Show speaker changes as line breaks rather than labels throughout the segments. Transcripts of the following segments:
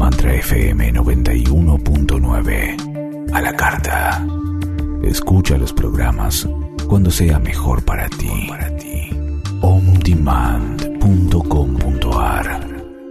Mantra FM 91.9. A la carta. Escucha los programas cuando sea mejor para ti. ondemand.com.ar.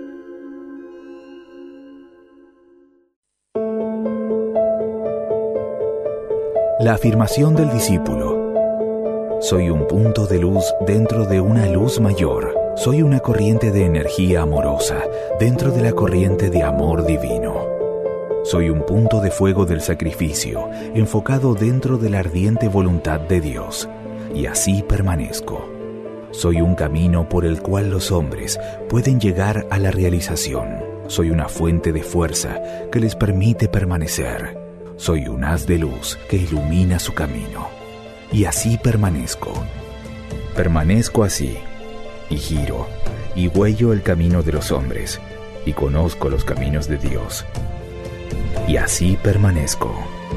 La afirmación del discípulo. Soy un punto de luz dentro de una luz mayor. Soy una corriente de energía amorosa dentro de la corriente de amor divino. Soy un punto de fuego del sacrificio enfocado dentro de la ardiente voluntad de Dios. Y así permanezco. Soy un camino por el cual los hombres pueden llegar a la realización. Soy una fuente de fuerza que les permite permanecer. Soy un haz de luz que ilumina su camino. Y así permanezco. Permanezco así, y giro, y huello el camino de los hombres, y conozco los caminos de Dios. Y así permanezco.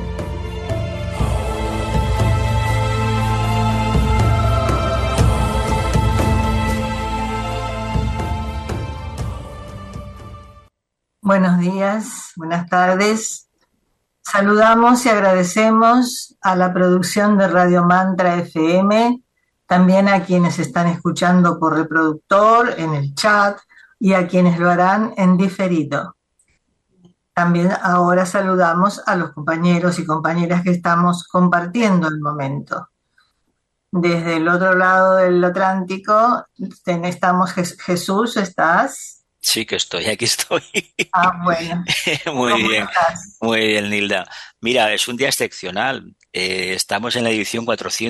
Buenos días, buenas tardes. Saludamos y agradecemos a la producción de Radio Mantra FM, también a quienes están escuchando por reproductor, en el chat, y a quienes lo harán en diferido. También ahora saludamos a los compañeros y compañeras que estamos compartiendo el momento. Desde el otro lado del Atlántico estamos. Jesús, ¿estás?
Sí que estoy, aquí estoy.
Bueno.
Muy bien,
estás?
muy bien, Nilda. Mira, es un día excepcional. Estamos en la edición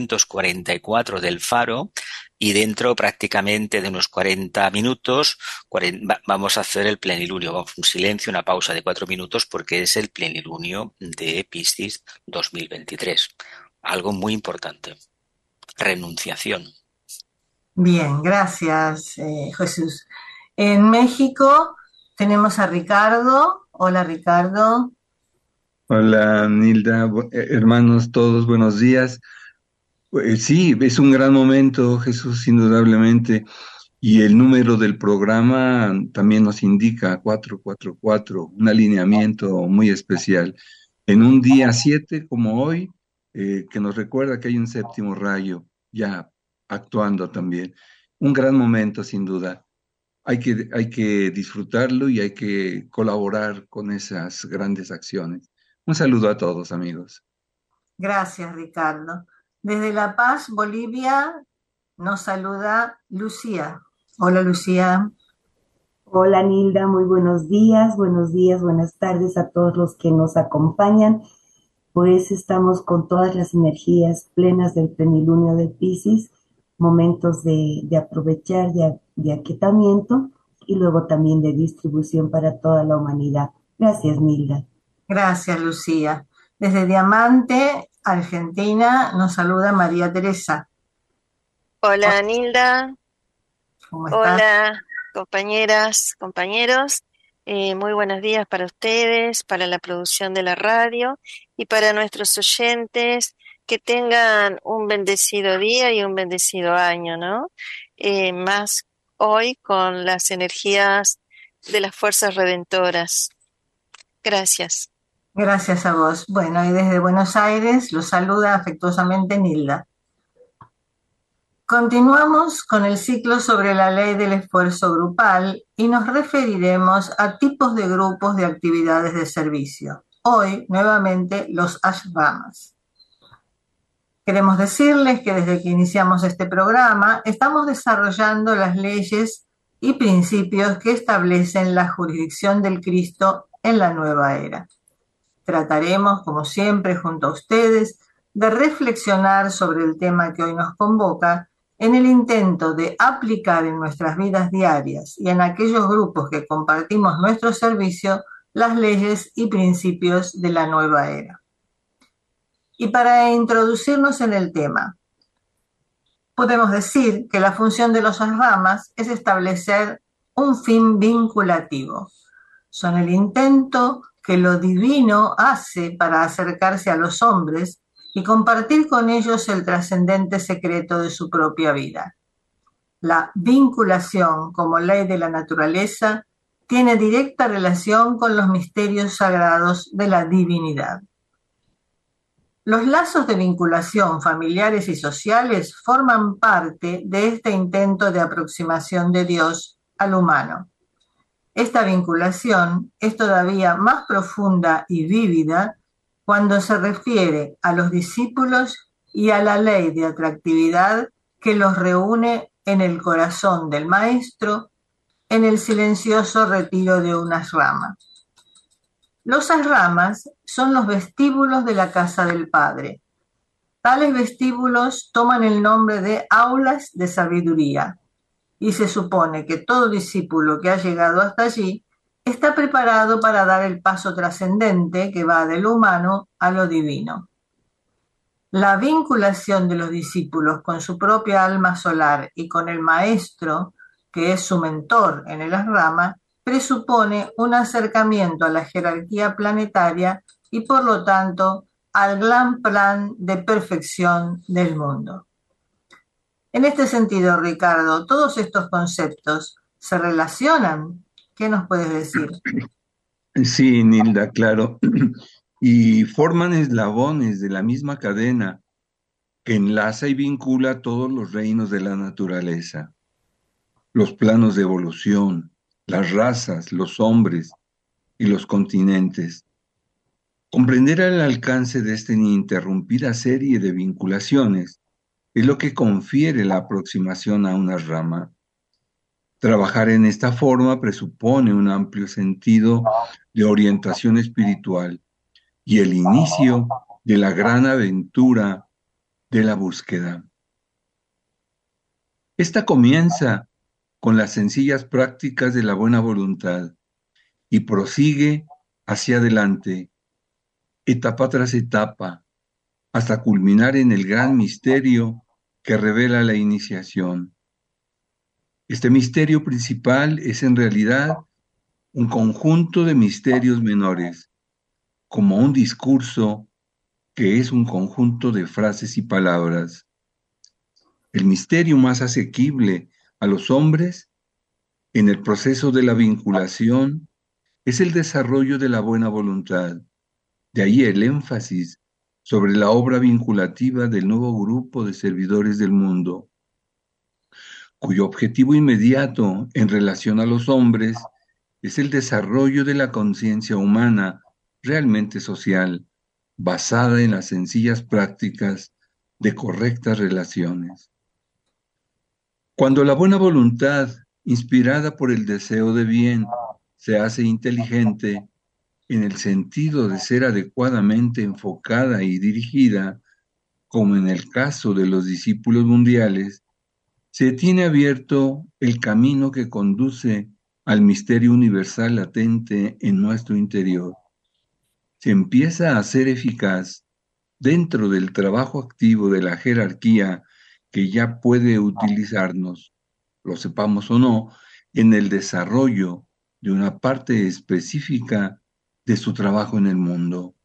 444 del Faro y dentro prácticamente de unos 40 minutos vamos a hacer el plenilunio. Vamos, un silencio, una pausa de 4 minutos porque es el plenilunio de Piscis 2023. Algo muy importante. Renunciación.
Bien, gracias, Jesús. En México tenemos a Ricardo. Hola, Ricardo.
Hola, Nilda, hermanos todos, buenos días. Sí, es un gran momento, Jesús, indudablemente, y el número del programa también nos indica 444, un alineamiento muy especial. En un día 7 como hoy, que nos recuerda que hay un séptimo rayo ya actuando también. Un gran momento, sin duda. Hay que disfrutarlo y hay que colaborar con esas grandes acciones. Un saludo a todos, amigos.
Gracias, Ricardo. Desde La Paz, Bolivia, nos saluda Lucía. Hola, Lucía.
Hola, Nilda, muy buenos días, buenas tardes a todos los que nos acompañan. Pues estamos con todas las energías plenas del plenilunio de Piscis, momentos de aprovechar, de aquietamiento y luego también de distribución para toda la humanidad. Gracias, Nilda.
Gracias, Lucía. Desde Diamante, Argentina, nos saluda María Teresa.
Hola, Nilda.
¿Cómo estás?
Hola, compañeras, compañeros. Muy buenos días para ustedes, para la producción de la radio y para nuestros oyentes. Que tengan un bendecido día y un bendecido año, ¿no? Más hoy con las energías de las fuerzas redentoras. Gracias.
Gracias a vos. Bueno, y desde Buenos Aires los saluda afectuosamente Nilda. Continuamos con el ciclo sobre la ley del esfuerzo grupal y nos referiremos a tipos de grupos de actividades de servicio. Hoy, nuevamente, los ashramas. Queremos decirles que desde que iniciamos este programa estamos desarrollando las leyes y principios que establecen la jurisdicción del Cristo en la nueva era. Trataremos, como siempre, junto a ustedes, de reflexionar sobre el tema que hoy nos convoca en el intento de aplicar en nuestras vidas diarias y en aquellos grupos que compartimos nuestro servicio las leyes y principios de la nueva era. Y para introducirnos en el tema, podemos decir que la función de los ashramas es establecer un fin vinculativo. Son el intento que lo divino hace para acercarse a los hombres y compartir con ellos el trascendente secreto de su propia vida. La vinculación como ley de la naturaleza tiene directa relación con los misterios sagrados de la divinidad. Los lazos de vinculación familiares y sociales forman parte de este intento de aproximación de Dios al humano. Esta vinculación es todavía más profunda y vívida cuando se refiere a los discípulos y a la ley de atractividad que los reúne en el corazón del Maestro en el silencioso retiro de un ashrama. Los ashramas son los vestíbulos de la casa del Padre. Tales vestíbulos toman el nombre de aulas de sabiduría, y se supone que todo discípulo que ha llegado hasta allí está preparado para dar el paso trascendente que va de lo humano a lo divino. La vinculación de los discípulos con su propia alma solar y con el Maestro, que es su mentor en el ashrama, presupone un acercamiento a la jerarquía planetaria y por lo tanto al gran plan de perfección del mundo. En este sentido, Ricardo, ¿todos estos conceptos se relacionan? ¿Qué nos puedes decir?
Sí, Nilda, claro. Y forman eslabones de la misma cadena que enlaza y vincula todos los reinos de la naturaleza, los planos de evolución, las razas, los hombres y los continentes. Comprender el alcance de esta ininterrumpida serie de vinculaciones es lo que confiere la aproximación a una rama. Trabajar en esta forma presupone un amplio sentido de orientación espiritual y el inicio de la gran aventura de la búsqueda. Esta comienza con las sencillas prácticas de la buena voluntad y prosigue hacia adelante, etapa tras etapa, hasta culminar en el gran misterio que revela la iniciación. Este misterio principal es en realidad un conjunto de misterios menores, como un discurso que es un conjunto de frases y palabras. El misterio más asequible a los hombres en el proceso de la vinculación es el desarrollo de la buena voluntad. De ahí el énfasis sobre la obra vinculativa del nuevo grupo de servidores del mundo, cuyo objetivo inmediato en relación a los hombres es el desarrollo de la conciencia humana realmente social, basada en las sencillas prácticas de correctas relaciones. Cuando la buena voluntad, inspirada por el deseo de bien, se hace inteligente, en el sentido de ser adecuadamente enfocada y dirigida, como en el caso de los discípulos mundiales, se tiene abierto el camino que conduce al misterio universal latente en nuestro interior. Se empieza a ser eficaz dentro del trabajo activo de la jerarquía que ya puede utilizarnos, lo sepamos o no, en el desarrollo de una parte específica de su trabajo en el mundo.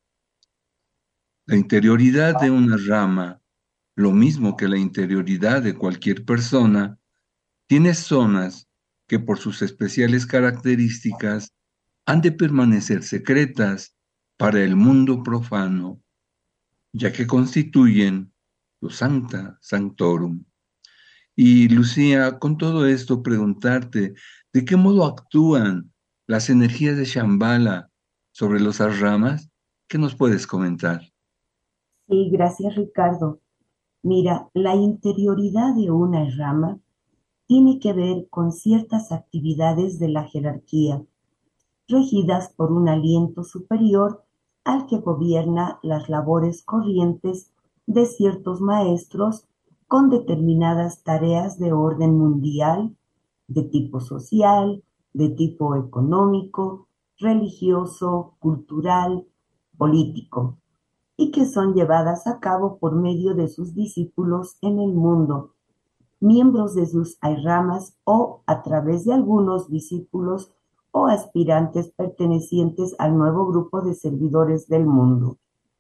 La interioridad de una rama, lo mismo que la interioridad de cualquier persona, tiene zonas que por sus especiales características han de permanecer secretas para el mundo profano, ya que constituyen lo sancta sanctorum. Y Lucía, con todo esto preguntarte, ¿de qué modo actúan las energías de Shambhala sobre los ashramas? ¿Qué nos puedes comentar?
Sí, gracias Ricardo. Mira, la interioridad de una rama tiene que ver con ciertas actividades de la jerarquía, regidas por un aliento superior al que gobierna las labores corrientes de ciertos maestros con determinadas tareas de orden mundial, de tipo social, de tipo económico, religioso, cultural, político, y que son llevadas a cabo por medio de sus discípulos en el mundo, miembros de sus ashramas o a través de algunos discípulos o aspirantes pertenecientes al nuevo grupo de servidores del mundo.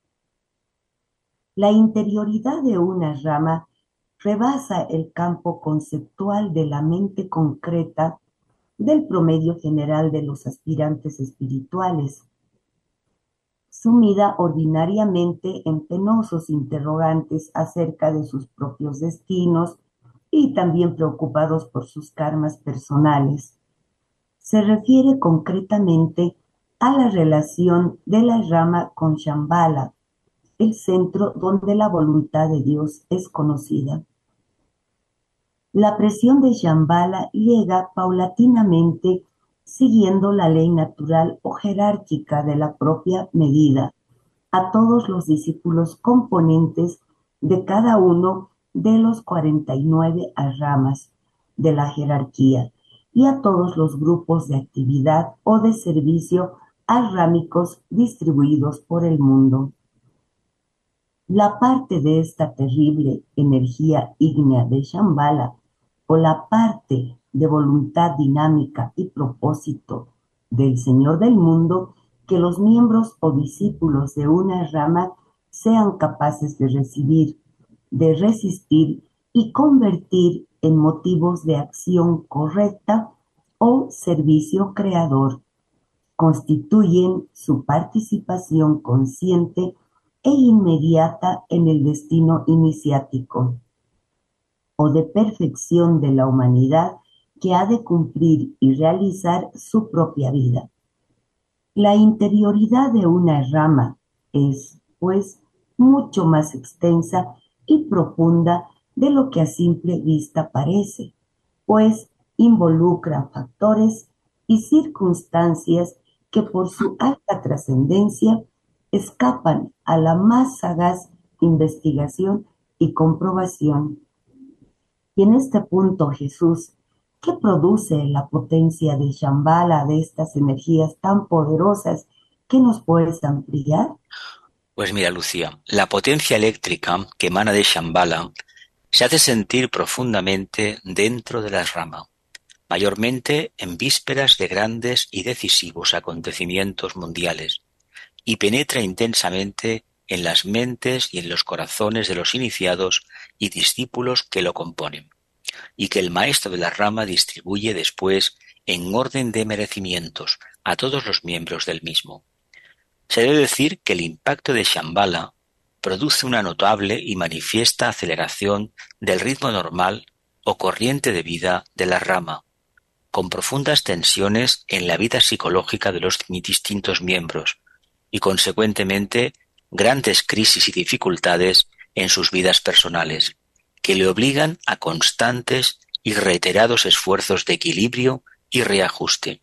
La interioridad de una rama rebasa el campo conceptual de la mente concreta del promedio general de los aspirantes espirituales, sumida ordinariamente en penosos interrogantes acerca de sus propios destinos y también preocupados por sus karmas personales. Se refiere concretamente a la relación de la rama con Shambhala, el centro donde la voluntad de Dios es conocida. La presión de Shambhala llega paulatinamente siguiendo la ley natural o jerárquica de la propia medida a todos los discípulos componentes de cada uno de los 49 ramas de la jerarquía y a todos los grupos de actividad o de servicio arrámicos distribuidos por el mundo. La parte de esta terrible energía ígnea de Shambhala o la parte de voluntad dinámica y propósito del Señor del mundo que los miembros o discípulos de una rama sean capaces de recibir, de resistir y convertir en motivos de acción correcta o servicio creador, constituyen su participación consciente e inmediata en el destino iniciático o de perfección de la humanidad que ha de cumplir y realizar su propia vida. La interioridad de una rama es, pues, mucho más extensa y profunda de lo que a simple vista parece, pues involucra factores y circunstancias que por su alta trascendencia escapan a la más sagaz investigación y comprobación. Y en este punto, Jesús, ¿qué produce la potencia de Shambhala, de estas energías tan poderosas? ¿Qué nos puedes ampliar?
Pues mira, Lucía, la potencia eléctrica que emana de Shambhala se hace sentir profundamente dentro de la rama, mayormente en vísperas de grandes y decisivos acontecimientos mundiales, y penetra intensamente en las mentes y en los corazones de los iniciados y discípulos que lo componen, y que el maestro de la rama distribuye después en orden de merecimientos a todos los miembros del mismo. Se debe decir que el impacto de Shambhala produce una notable y manifiesta aceleración del ritmo normal o corriente de vida de la rama, con profundas tensiones en la vida psicológica de los distintos miembros y, consecuentemente, grandes crisis y dificultades en sus vidas personales, que le obligan a constantes y reiterados esfuerzos de equilibrio y reajuste.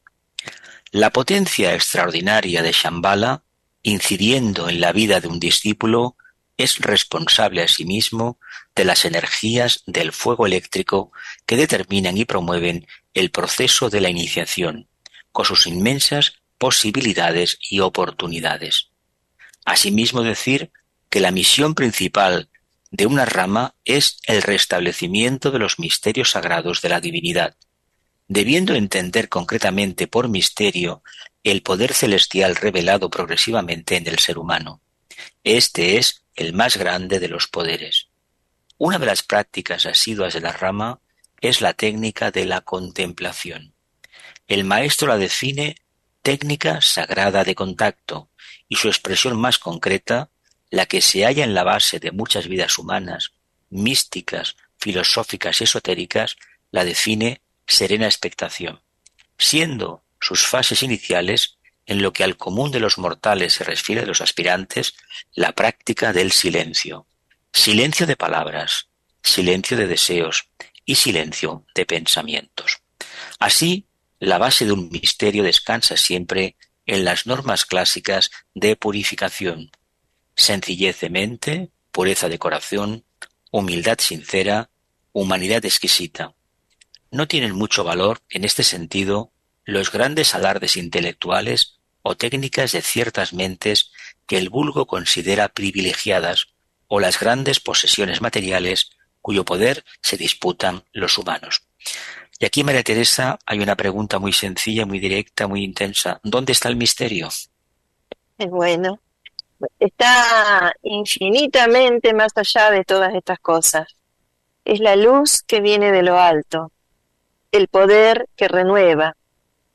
La potencia extraordinaria de Shambhala, incidiendo en la vida de un discípulo, es responsable asimismo de las energías del fuego eléctrico que determinan y promueven el proceso de la iniciación, con sus inmensas posibilidades y oportunidades. Asimismo decir que la misión principal de una rama es el restablecimiento de los misterios sagrados de la divinidad, debiendo entender concretamente por misterio el poder celestial revelado progresivamente en el ser humano. Este es el más grande de los poderes. Una de las prácticas asiduas de la rama es la técnica de la contemplación. El maestro la define técnica sagrada de contacto, y su expresión más concreta, la que se halla en la base de muchas vidas humanas, místicas, filosóficas y esotéricas, la define serena expectación, siendo sus fases iniciales, en lo que al común de los mortales se refiere de los aspirantes, la práctica del silencio. Silencio de palabras, silencio de deseos y silencio de pensamientos. Así, la base de un misterio descansa siempre en las normas clásicas de purificación: sencillez de mente, pureza de corazón, humildad sincera, humanidad exquisita. No tienen mucho valor, en este sentido, los grandes alardes intelectuales o técnicas de ciertas mentes que el vulgo considera privilegiadas, o las grandes posesiones materiales cuyo poder se disputan los humanos. Y aquí, María Teresa, hay una pregunta muy sencilla, muy directa, muy intensa. ¿Dónde está el misterio?
Bueno, está infinitamente más allá de todas estas cosas. Es la luz que viene de lo alto, el poder que renueva,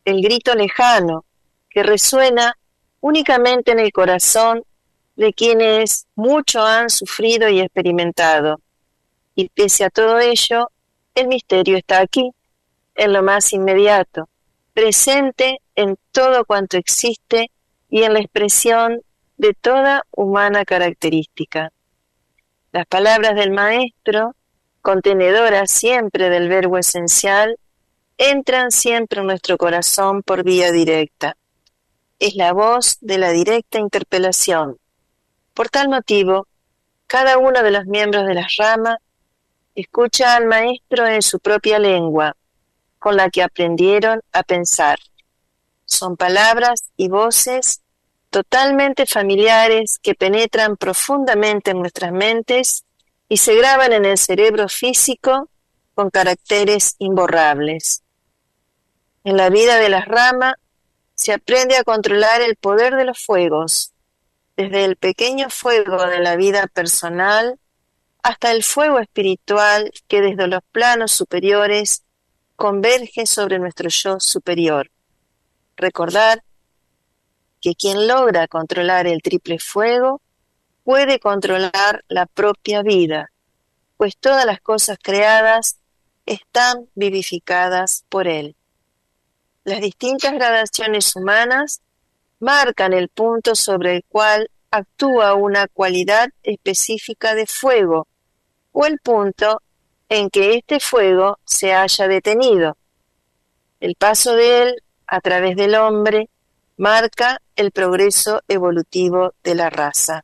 el grito lejano que resuena únicamente en el corazón de quienes mucho han sufrido y experimentado. Y pese a todo ello, el misterio está aquí, en lo más inmediato, presente en todo cuanto existe y en la expresión de toda humana característica. Las palabras del Maestro, contenedoras siempre del verbo esencial, entran siempre en nuestro corazón por vía directa. Es la voz de la directa interpelación. Por tal motivo, cada uno de los miembros de la rama escucha al Maestro en su propia lengua, con la que aprendieron a pensar. Son palabras y voces totalmente familiares que penetran profundamente en nuestras mentes y se graban en el cerebro físico con caracteres imborrables. En la vida de la rama se aprende a controlar el poder de los fuegos, desde el pequeño fuego de la vida personal hasta el fuego espiritual que desde los planos superiores converge sobre nuestro yo superior. Recordar que quien logra controlar el triple fuego puede controlar la propia vida, pues todas las cosas creadas están vivificadas por él. Las distintas gradaciones humanas marcan el punto sobre el cual actúa una cualidad específica de fuego, o el punto en que este fuego se haya detenido. El paso de él a través del hombre marca el progreso evolutivo de la raza.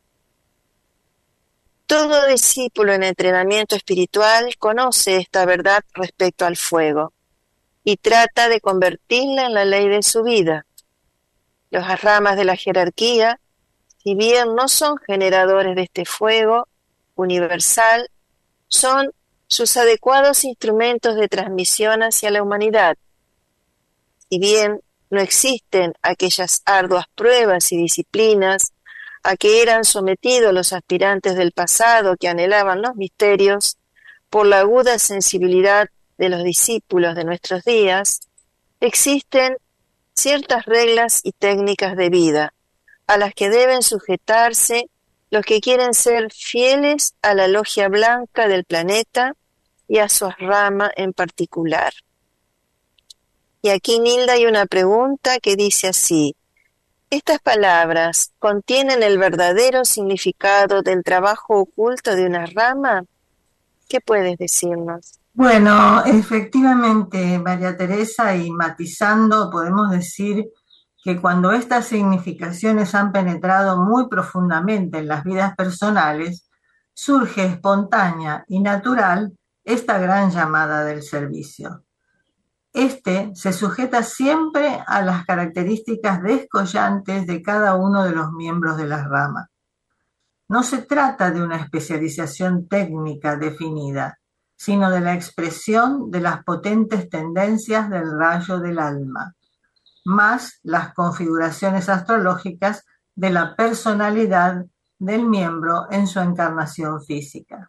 Todo discípulo en entrenamiento espiritual conoce esta verdad respecto al fuego y trata de convertirla en la ley de su vida. Las ramas de la jerarquía, si bien no son generadores de este fuego universal, son sus adecuados instrumentos de transmisión hacia la humanidad. Si bien no existen aquellas arduas pruebas y disciplinas a que eran sometidos los aspirantes del pasado que anhelaban los misterios, por la aguda sensibilidad de los discípulos de nuestros días, existen ciertas reglas y técnicas de vida a las que deben sujetarse los que quieren ser fieles a la logia blanca del planeta y a su rama en particular. Y aquí, Nilda, hay una pregunta que dice así: ¿estas palabras contienen el verdadero significado del trabajo oculto de una rama? ¿Qué puedes decirnos?
Bueno, efectivamente, María Teresa, y matizando, podemos decir que cuando estas significaciones han penetrado muy profundamente en las vidas personales, surge espontánea y natural esta gran llamada del servicio. Este se sujeta siempre a las características descollantes de cada uno de los miembros de la rama. No se trata de una especialización técnica definida, sino de la expresión de las potentes tendencias del rayo del alma, más las configuraciones astrológicas de la personalidad del miembro en su encarnación física.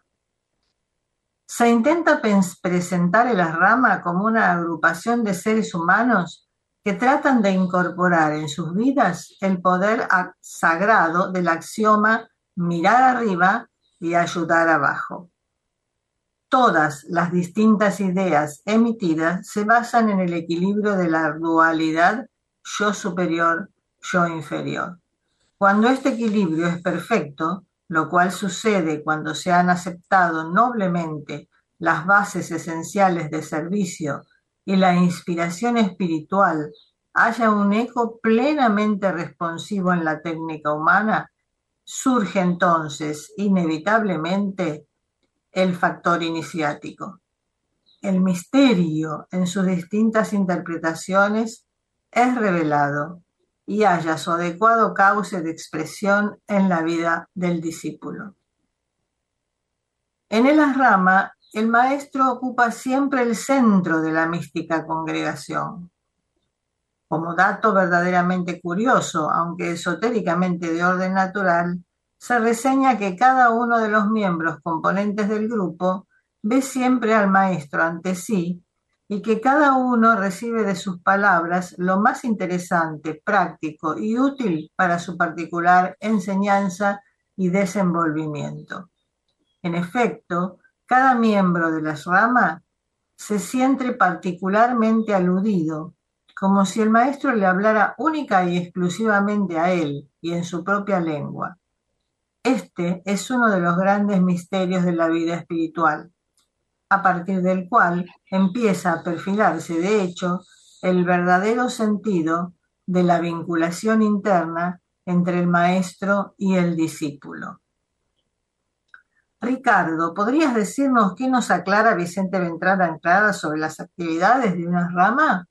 Se intenta presentar el rama como una agrupación de seres humanos que tratan de incorporar en sus vidas el poder sagrado del axioma mirar arriba y ayudar abajo. Todas las distintas ideas emitidas se basan en el equilibrio de la dualidad yo superior, yo inferior. Cuando este equilibrio es perfecto, lo cual sucede cuando se han aceptado noblemente las bases esenciales de servicio y la inspiración espiritual haya un eco plenamente responsivo en la técnica humana, surge entonces inevitablemente el factor iniciático. El misterio en sus distintas interpretaciones es revelado y halla su adecuado cauce de expresión en la vida del discípulo. En el rama, el maestro ocupa siempre el centro de la mística congregación. Como dato verdaderamente curioso, aunque esotéricamente de orden natural, se reseña que cada uno de los miembros componentes del grupo ve siempre al maestro ante sí y que cada uno recibe de sus palabras lo más interesante, práctico y útil para su particular enseñanza y desenvolvimiento. En efecto, cada miembro de la rama se siente particularmente aludido, como si el maestro le hablara única y exclusivamente a él y en su propia lengua. Este es uno de los grandes misterios de la vida espiritual, a partir del cual empieza a perfilarse, de hecho, el verdadero sentido de la vinculación interna entre el maestro y el discípulo. Ricardo, ¿podrías decirnos qué nos aclara Vicente Beltrán Anglada sobre las actividades de una rama?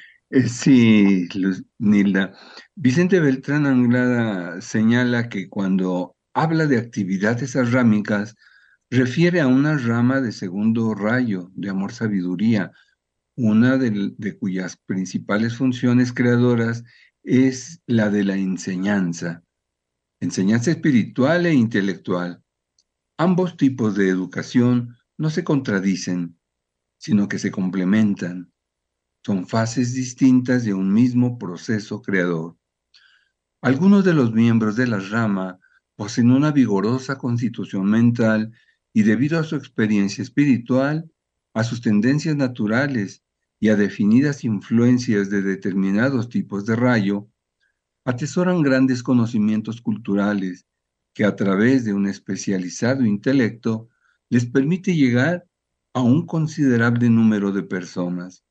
Sí, Nilda. Vicente Beltrán Anglada señala que cuando habla de actividades arrámicas, refiere a una rama de segundo rayo de amor-sabiduría, una de cuyas principales funciones creadoras es la de la enseñanza espiritual e intelectual. Ambos tipos de educación no se contradicen, sino que se complementan. Son fases distintas de un mismo proceso creador. Algunos de los miembros de la rama poseen una vigorosa constitución mental y debido a su experiencia espiritual, a sus tendencias naturales y a definidas influencias de determinados tipos de rayo, atesoran grandes conocimientos culturales que a través de un especializado intelecto les permite llegar a un considerable número de personas.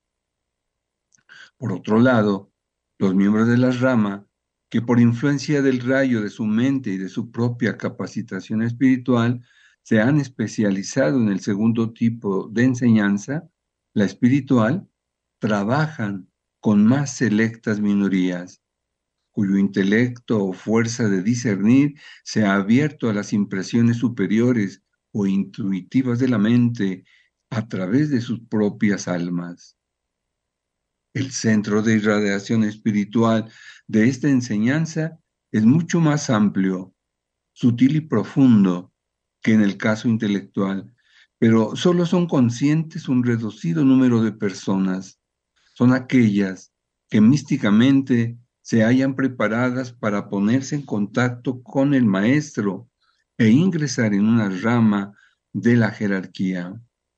Por otro lado, los miembros de la rama, que por influencia del rayo de su mente y de su propia capacitación espiritual, se han especializado en el segundo tipo de enseñanza, la espiritual, trabajan con más selectas minorías, cuyo intelecto o fuerza de discernir se ha abierto a las impresiones superiores o intuitivas de la mente a través de sus propias almas. El centro de irradiación espiritual de esta enseñanza es mucho más amplio, sutil y profundo que en el caso intelectual, pero solo son conscientes un reducido número de personas. Son aquellas que místicamente se hallan preparadas para ponerse en contacto con el maestro e ingresar en una rama de la jerarquía.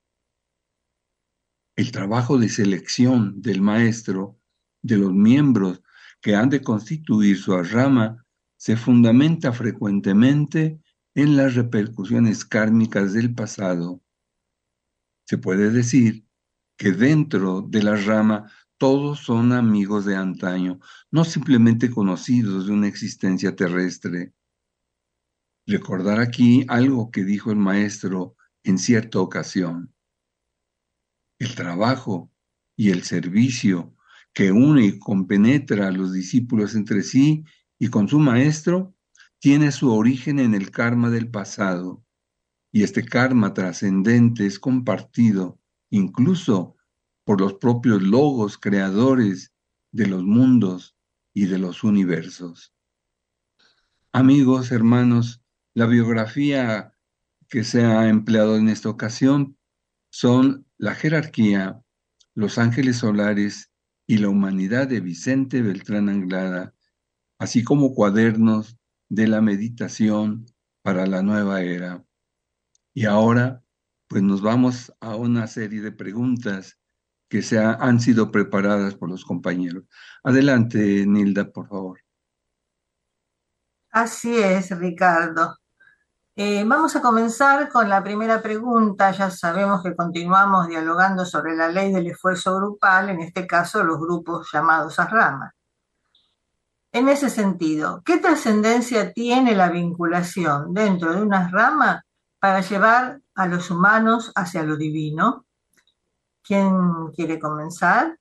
El trabajo de selección del maestro, de los miembros que han de constituir su rama, se fundamenta frecuentemente en las repercusiones kármicas del pasado. Se puede decir que dentro de la rama todos son amigos de antaño, no simplemente conocidos de una existencia terrestre. Recordar aquí algo que dijo el maestro en cierta ocasión. El trabajo y el servicio que une y compenetra a los discípulos entre sí y con su maestro tiene su origen en el karma del pasado, y este karma trascendente es compartido incluso por los propios logos creadores de los mundos y de los universos. Amigos, hermanos, la biografía que se ha empleado en esta ocasión son La jerarquía, Los ángeles solares y la humanidad de Vicente Beltrán Anglada, así como cuadernos de la meditación para la nueva era. Y ahora, pues nos vamos a una serie de preguntas que han sido preparadas por los compañeros. Adelante, Nilda, por favor.
Así es, Ricardo. Vamos a comenzar con la primera pregunta. Ya sabemos que continuamos dialogando sobre la ley del esfuerzo grupal, en este caso los grupos llamados rama. En ese sentido, ¿qué trascendencia tiene la vinculación dentro de una rama para llevar a los humanos hacia lo divino? ¿Quién quiere comenzar?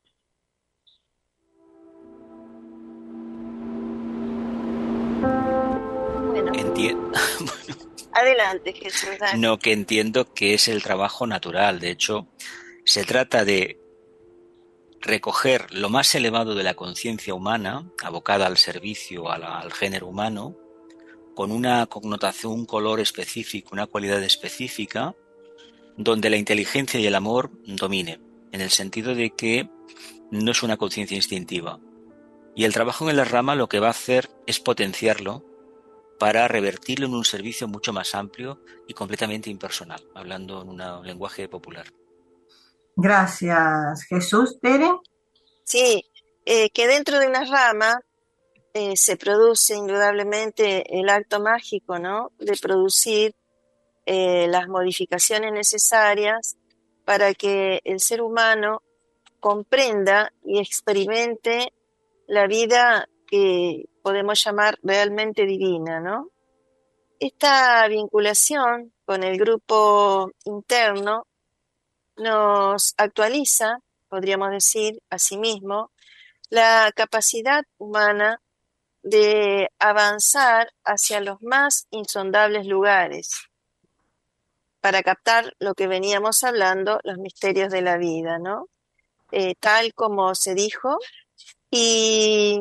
Adelante, Jesús.
No, que entiendo que es el trabajo natural. De hecho, se trata de recoger lo más elevado de la conciencia humana, abocada al servicio al género humano, con una connotación, un color específico, una cualidad específica, donde la inteligencia y el amor dominen. en el sentido de que no es una conciencia instintiva. Y el trabajo en la rama lo que va a hacer es potenciarlo para revertirlo en un servicio mucho más amplio y completamente impersonal, hablando en un lenguaje popular.
Gracias, Jesús. ¿Tere?
Sí, que dentro de una rama se produce indudablemente el acto mágico, ¿no? De producir las modificaciones necesarias para que el ser humano comprenda y experimente la vida que podemos llamar realmente divina, ¿no? Esta vinculación con el grupo interno nos actualiza, podríamos decir, asimismo, la capacidad humana de avanzar hacia los más insondables lugares para captar lo que veníamos hablando, los misterios de la vida, ¿no? Tal como se dijo, y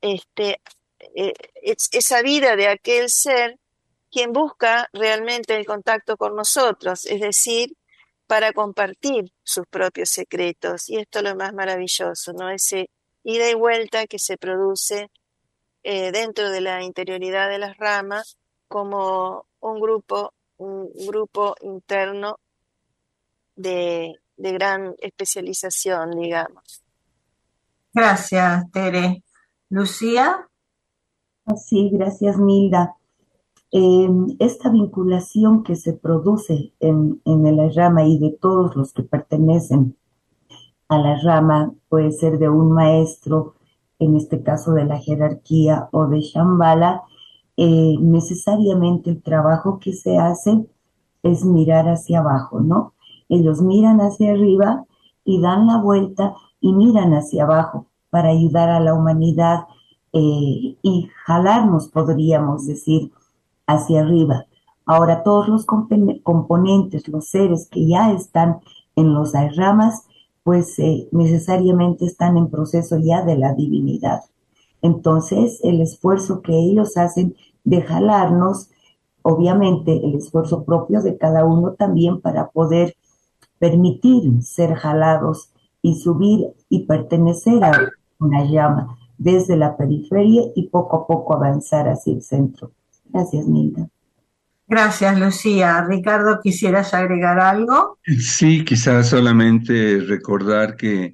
esa vida de aquel ser quien busca realmente el contacto con nosotros, es decir, para compartir sus propios secretos. Y esto es lo más maravilloso, ¿no? Ese ida y vuelta que se produce dentro de la interioridad de las ramas como un grupo interno de gran especialización, digamos.
Gracias, Tere. Lucía.
Sí, gracias, Nilda. Esta vinculación que se produce en la rama y de todos los que pertenecen a la rama, puede ser de un maestro, en este caso de la jerarquía o de Shambhala, necesariamente el trabajo que se hace es mirar hacia abajo, ¿no? Ellos miran hacia arriba y dan la vuelta y miran hacia abajo para ayudar a la humanidad y jalarnos, podríamos decir, hacia arriba. Ahora, todos los componentes, los seres que ya están en los ramas, pues necesariamente están en proceso ya de la divinidad. Entonces, el esfuerzo que ellos hacen de jalarnos, obviamente el esfuerzo propio de cada uno también para poder permitir ser jalados y subir y pertenecer a una llama desde la periferia y poco a poco avanzar hacia el centro. Gracias, Nilda.
Gracias, Lucía. Ricardo, ¿quisieras agregar algo?
Sí, quizás solamente recordar que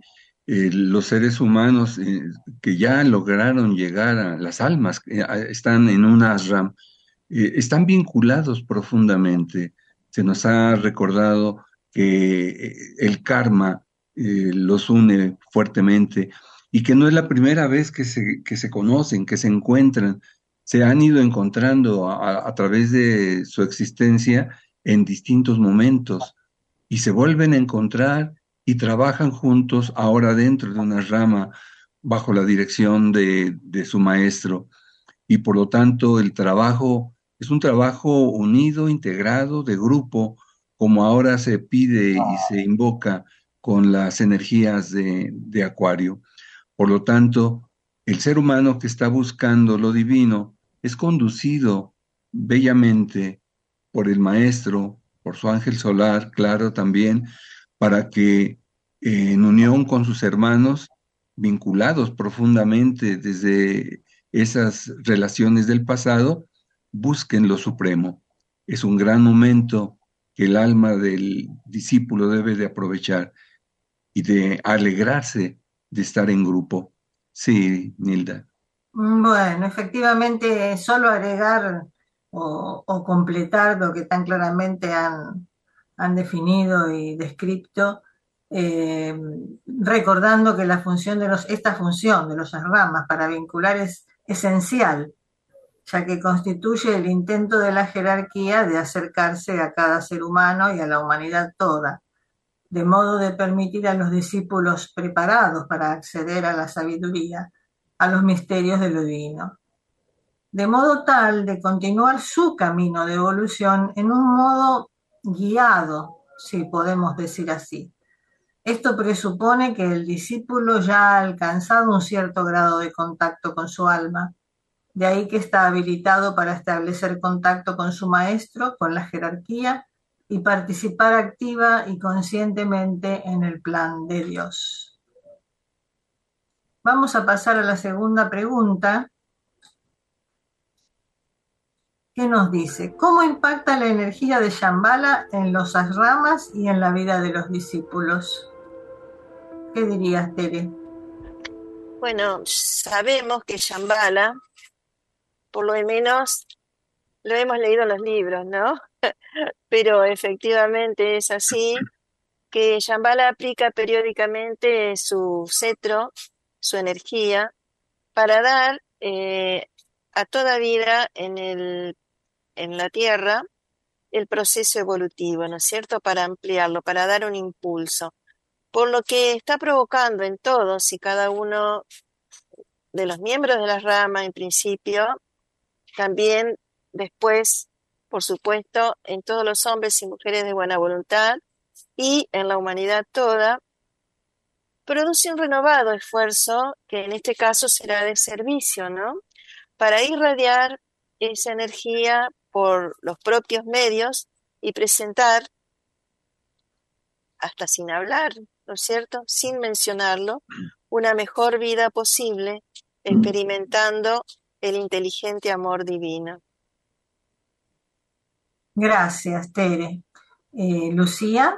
los seres humanos que ya lograron llegar a las almas, están en un ashram, están vinculados profundamente. Se nos ha recordado que el karma los une fuertemente y que no es la primera vez que se conocen, que se encuentran. Se han ido encontrando a través de su existencia en distintos momentos y se vuelven a encontrar y trabajan juntos ahora dentro de una rama bajo la dirección de su maestro. Y por lo tanto el trabajo es un trabajo unido, integrado, de grupo, como ahora se pide y se invoca con las energías de Acuario. Por lo tanto, el ser humano que está buscando lo divino es conducido bellamente por el maestro, por su ángel solar, claro, también, para que en unión con sus hermanos, vinculados profundamente desde esas relaciones del pasado, busquen lo supremo. Es un gran momento que el alma del discípulo debe de aprovechar y de alegrarse de estar en grupo. Sí, Nilda.
Bueno, efectivamente, solo agregar o completar lo que tan claramente han definido y descrito, eh, recordando que la función esta función de los ramas para vincular es esencial, ya que constituye el intento de la jerarquía de acercarse a cada ser humano y a la humanidad toda, de modo de permitir a los discípulos preparados para acceder a la sabiduría, a los misterios de lo divino, de modo tal de continuar su camino de evolución en un modo guiado, si podemos decir así. Esto presupone que el discípulo ya ha alcanzado un cierto grado de contacto con su alma, de ahí que está habilitado para establecer contacto con su maestro, con la jerarquía y participar activa y conscientemente en el plan de Dios. Vamos a pasar a la segunda pregunta, que nos dice: ¿cómo impacta la energía de Shambhala en los ashramas y en la vida de los discípulos? ¿Qué dirías, Tere?
Bueno, sabemos que Shambhala, por lo menos lo hemos leído en los libros, ¿no? Pero efectivamente es así, que Shambhala aplica periódicamente su cetro, su energía, para dar a toda vida en la Tierra el proceso evolutivo, ¿no es cierto? Para ampliarlo, para dar un impulso. Por lo que está provocando en todos y cada uno de los miembros de la rama, en principio, también después, por supuesto, en todos los hombres y mujeres de buena voluntad y en la humanidad toda, produce un renovado esfuerzo que en este caso será de servicio, ¿no? Para irradiar esa energía por los propios medios y presentar, hasta sin hablar, ¿no es cierto?, sin mencionarlo, una mejor vida posible, experimentando el inteligente amor divino.
Gracias, Tere. Lucía.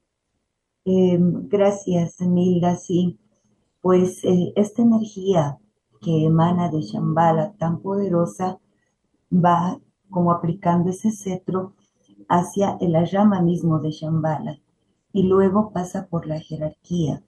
Gracias, Nilda. Sí, pues esta energía que emana de Shambhala tan poderosa va como aplicando ese cetro hacia el ayama mismo de Shambhala y luego pasa por la jerarquía.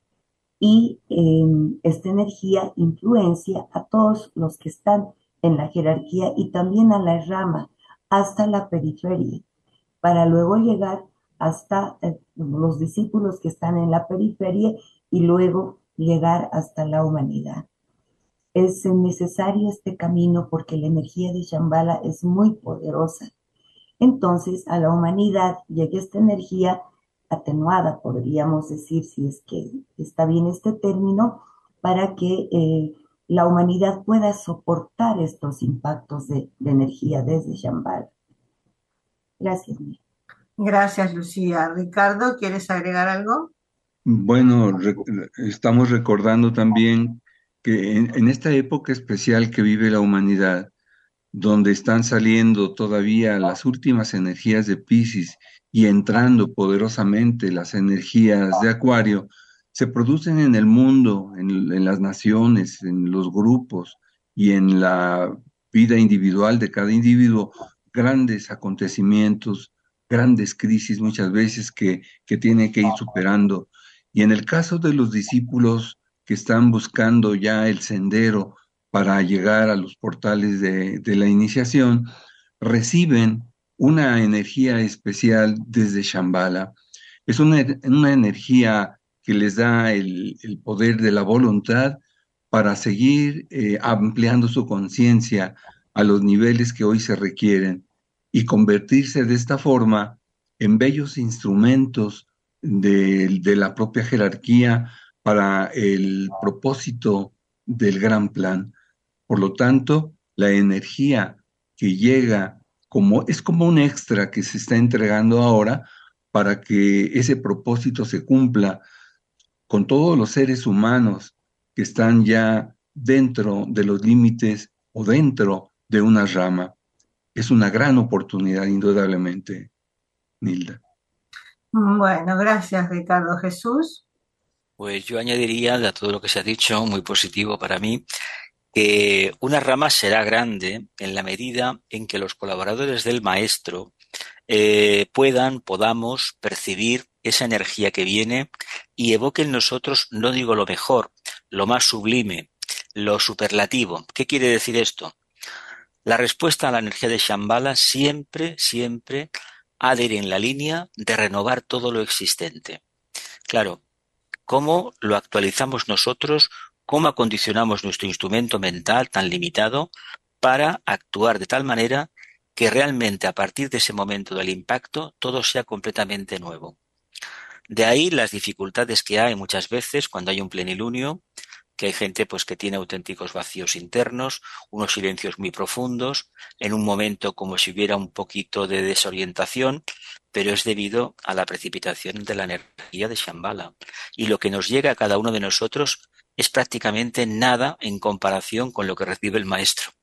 Y esta energía influencia a todos los que están en la jerarquía y también a la rama hasta la periferia, para luego llegar hasta los discípulos que están en la periferia y luego llegar hasta la humanidad. Es necesario este camino porque la energía de Shambhala es muy poderosa. Entonces, a la humanidad llega esta energía atenuada, podríamos decir, si es que está bien este término, para que la humanidad pueda soportar estos impactos de energía desde Shambhala. Gracias, Mira.
Gracias, Lucía. Ricardo, ¿quieres agregar algo?
Bueno, estamos recordando también que en esta época especial que vive la humanidad, donde están saliendo todavía las últimas energías de Piscis y entrando poderosamente las energías de Acuario, se producen en el mundo, en las naciones, en los grupos y en la vida individual de cada individuo, grandes acontecimientos, grandes crisis muchas veces que tiene que ir superando. Y en el caso de los discípulos que están buscando ya el sendero para llegar a los portales de la iniciación, reciben una energía especial desde Shambhala. Es una energía que les da el poder de la voluntad para seguir ampliando su conciencia a los niveles que hoy se requieren y convertirse de esta forma en bellos instrumentos de la propia jerarquía para el propósito del gran plan. Por lo tanto, la energía que llega es como un extra que se está entregando ahora para que ese propósito se cumpla con todos los seres humanos que están ya dentro de los límites o dentro de una rama. Es una gran oportunidad, indudablemente, Nilda.
Bueno, gracias, Ricardo. Jesús.
Pues yo añadiría a todo lo que se ha dicho, muy positivo para mí, que una rama será grande en la medida en que los colaboradores del maestro podamos percibir esa energía que viene y evoque en nosotros, no digo lo mejor, lo más sublime, lo superlativo. ¿Qué quiere decir esto? La respuesta a la energía de Shambhala siempre ha de ir en la línea de renovar todo lo existente. Claro, ¿cómo lo actualizamos nosotros? ¿Cómo acondicionamos nuestro instrumento mental tan limitado para actuar de tal manera que realmente a partir de ese momento del impacto todo sea completamente nuevo? De ahí las dificultades que hay muchas veces cuando hay un plenilunio, que hay gente pues que tiene auténticos vacíos internos, unos silencios muy profundos, en un momento como si hubiera un poquito de desorientación, pero es debido a la precipitación de la energía de Shambhala. Y lo que nos llega a cada uno de nosotros es prácticamente nada en comparación con lo que recibe el maestro.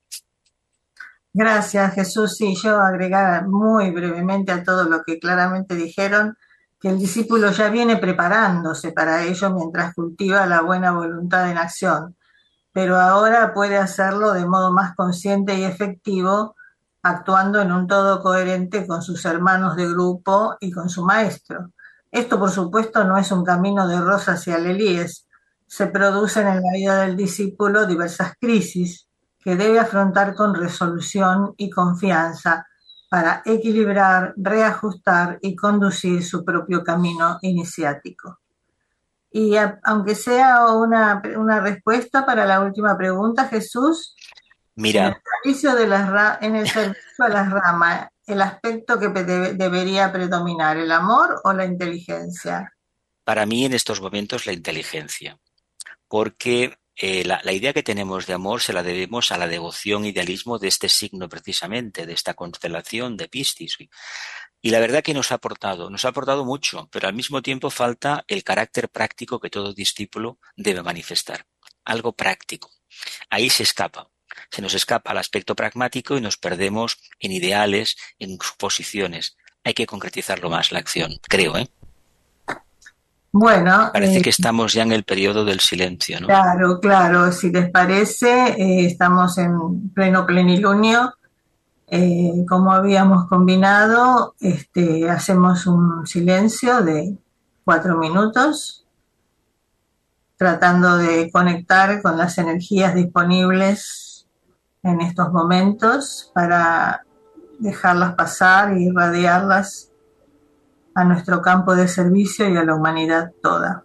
Gracias, Jesús. Sí, yo agregar muy brevemente a todo lo que claramente dijeron, que el discípulo ya viene preparándose para ello mientras cultiva la buena voluntad en acción, pero ahora puede hacerlo de modo más consciente y efectivo, actuando en un todo coherente con sus hermanos de grupo y con su maestro. Esto, por supuesto, no es un camino de rosas y alelíes. Se producen en la vida del discípulo diversas crisis que debe afrontar con resolución y confianza para equilibrar, reajustar y conducir su propio camino iniciático. Y aunque sea una respuesta para la última pregunta, Jesús,
Mira,
en el servicio a las ramas, ¿el aspecto que debería predominar, el amor o la inteligencia?
para mí en estos momentos la inteligencia, porque la idea que tenemos de amor se la debemos a la devoción, idealismo de este signo precisamente, de esta constelación de Piscis. Y la verdad que nos ha aportado mucho, pero al mismo tiempo falta el carácter práctico que todo discípulo debe manifestar, algo práctico. Ahí se nos escapa el aspecto pragmático y nos perdemos en ideales, en suposiciones. Hay que concretizarlo más la acción, creo, ¿eh?
Bueno,
Parece que estamos ya en el periodo del silencio, ¿no?
claro, claro. Si les parece, estamos en pleno plenilunio. Como habíamos combinado, hacemos un silencio de 4 minutos, tratando de conectar con las energías disponibles en estos momentos para dejarlas pasar y irradiarlas a nuestro campo de servicio y a la humanidad toda.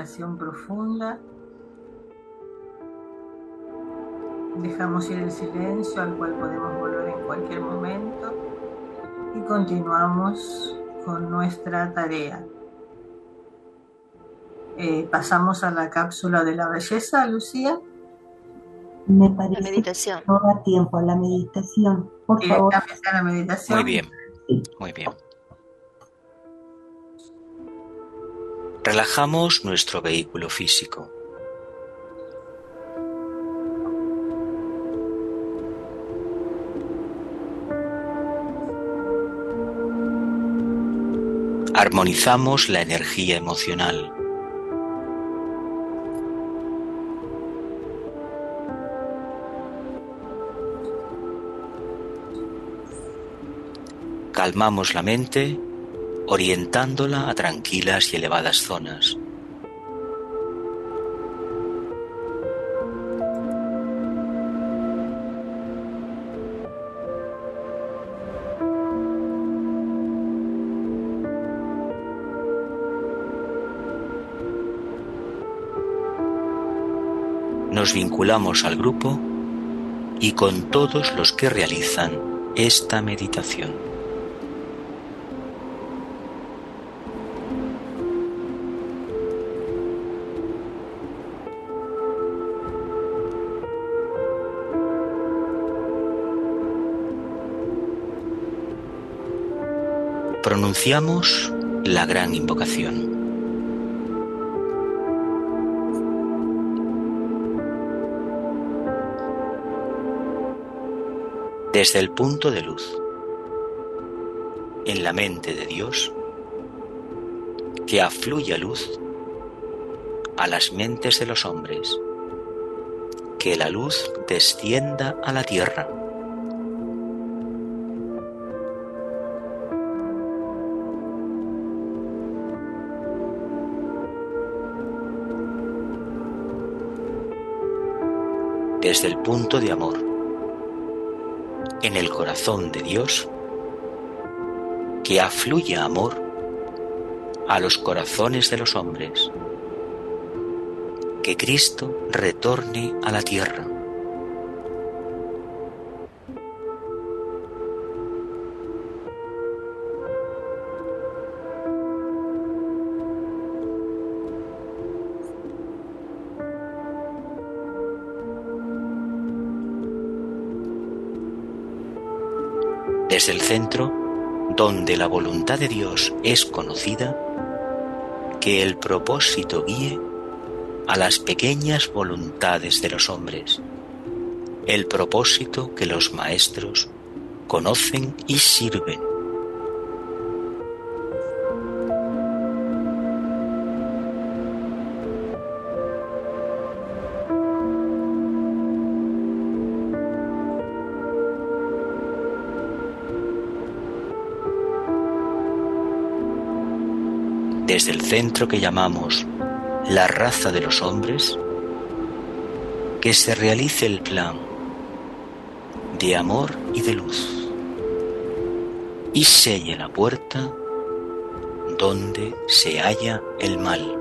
respiración profunda. Dejamos ir el silencio al cual podemos volver en cualquier momento y continuamos con nuestra tarea. Pasamos a la cápsula de la belleza, Lucía.
Me parece
La meditación.
que no da tiempo a la meditación. Por favor.
A la meditación.
Muy bien, muy bien. Relajamos nuestro vehículo físico. Armonizamos la energía emocional. Calmamos la mente, orientándola a tranquilas y elevadas zonas. Nos vinculamos al grupo y con todos los que realizan esta meditación. Pronunciamos la gran invocación. Desde el punto de luz, en la mente de Dios, que afluya luz a las mentes de los hombres, que la luz descienda a la tierra. Desde el punto de amor, en el corazón de Dios, que afluya amor a los corazones de los hombres, que Cristo retorne a la tierra. Desde el centro, donde la voluntad de Dios es conocida, que el propósito guíe a las pequeñas voluntades de los hombres, el propósito que los maestros conocen y sirven. Desde el centro que llamamos la raza de los hombres, que se realice el plan de amor y de luz y selle la puerta donde se halla el mal.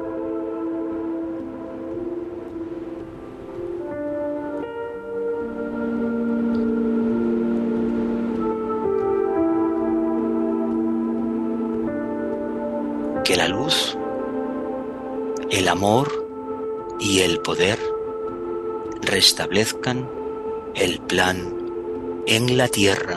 Que la luz, el amor y el poder restablezcan el plan en la tierra.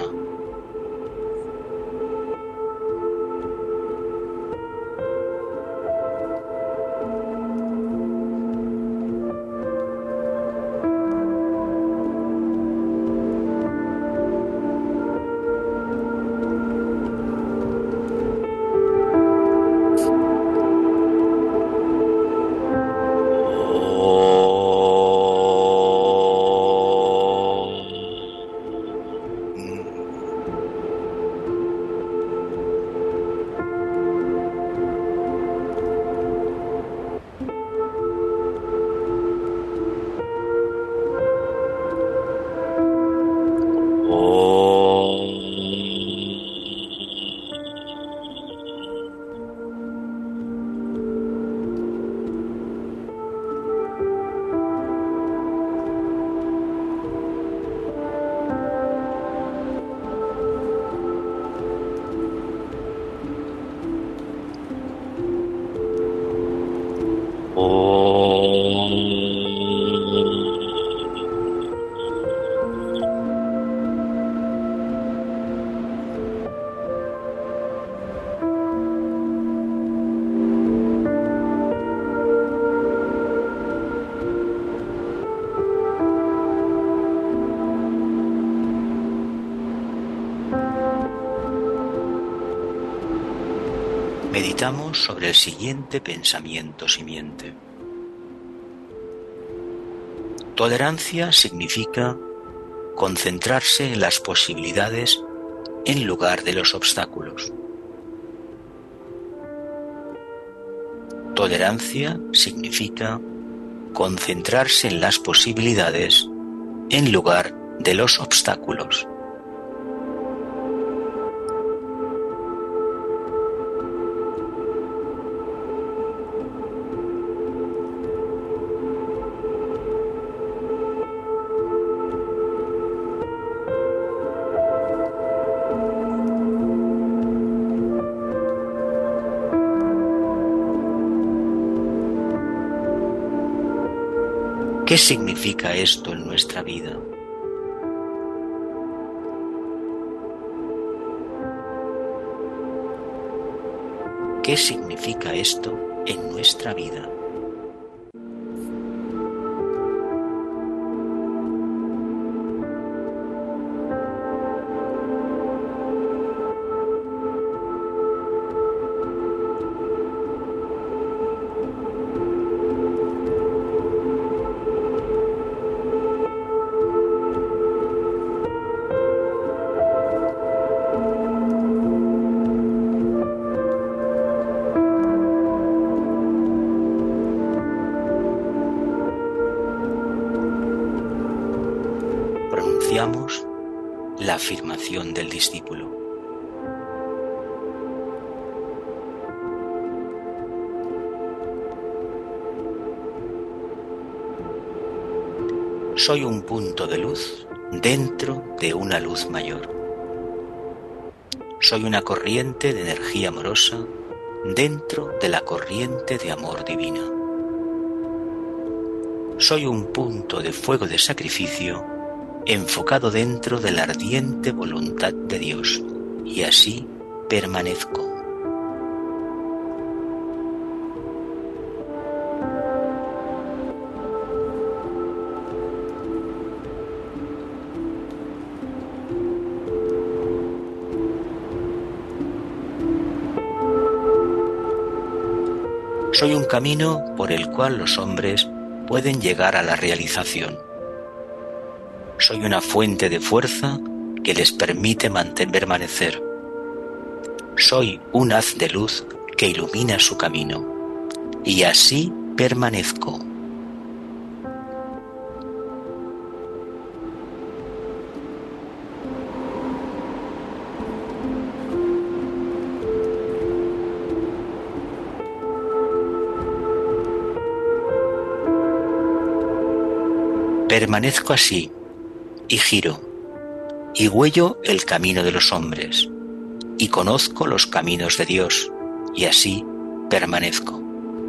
meditamos sobre el siguiente pensamiento simiente. Tolerancia significa concentrarse en las posibilidades en lugar de los obstáculos. Tolerancia significa concentrarse en las posibilidades en lugar de los obstáculos. ¿Qué significa esto en nuestra vida? ¿Qué significa esto en nuestra vida? Pronunciamos la afirmación del discípulo. Soy un punto de luz dentro de una luz mayor. Soy una corriente de energía amorosa dentro de la corriente de amor divina. Soy un punto de fuego de sacrificio enfocado dentro de la ardiente voluntad de Dios, y así permanezco. Soy un camino por el cual los hombres pueden llegar a la realización. Soy una fuente de fuerza que les permite permanecer. Soy un haz de luz que ilumina su camino, y así permanezco. Permanezco así, y giro, y huello el camino de los hombres, y conozco los caminos de Dios, y así permanezco.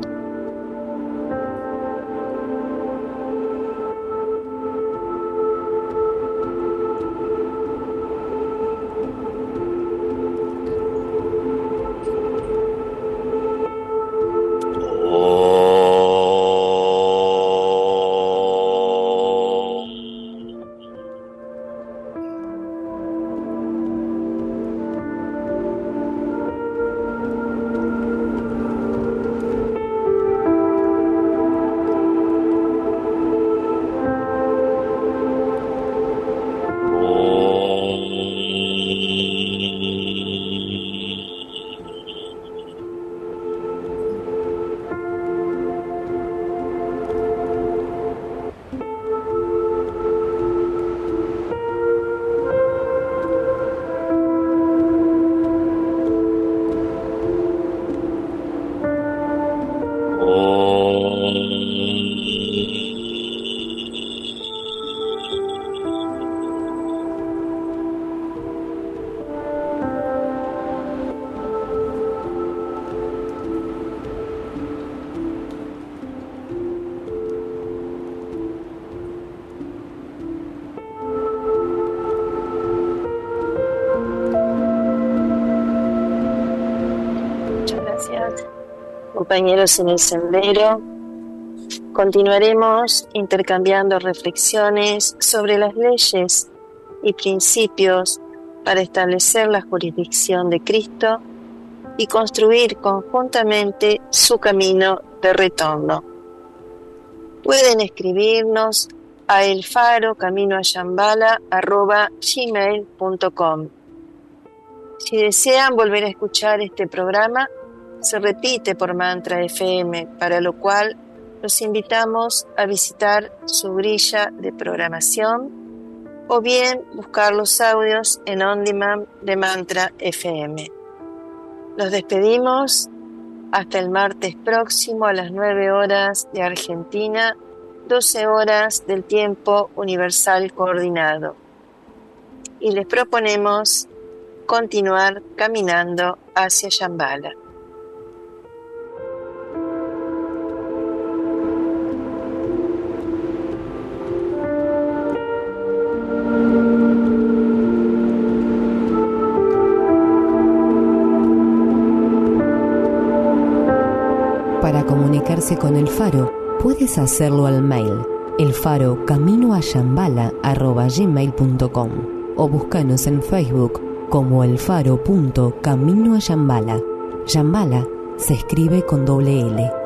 Compañeros en el sendero, continuaremos intercambiando reflexiones sobre las leyes y principios para establecer la jurisdicción de Cristo y construir conjuntamente su camino de retorno. Pueden escribirnos a elfarocaminoayambala@gmail.com. Si desean volver a escuchar este programa, se repite por Mantra FM, para lo cual los invitamos a visitar su grilla de programación o bien buscar los audios en On Demand de Mantra FM. Nos despedimos hasta el martes próximo a las 9 horas de Argentina, 12 horas del tiempo universal coordinado. Y les proponemos continuar caminando hacia Shambhala.
Para comunicarse con el Faro, puedes hacerlo al mail elfarocaminoayambala@gmail.com o búscanos en Facebook como elfaro.caminoayambala. Yambala se escribe con doble L.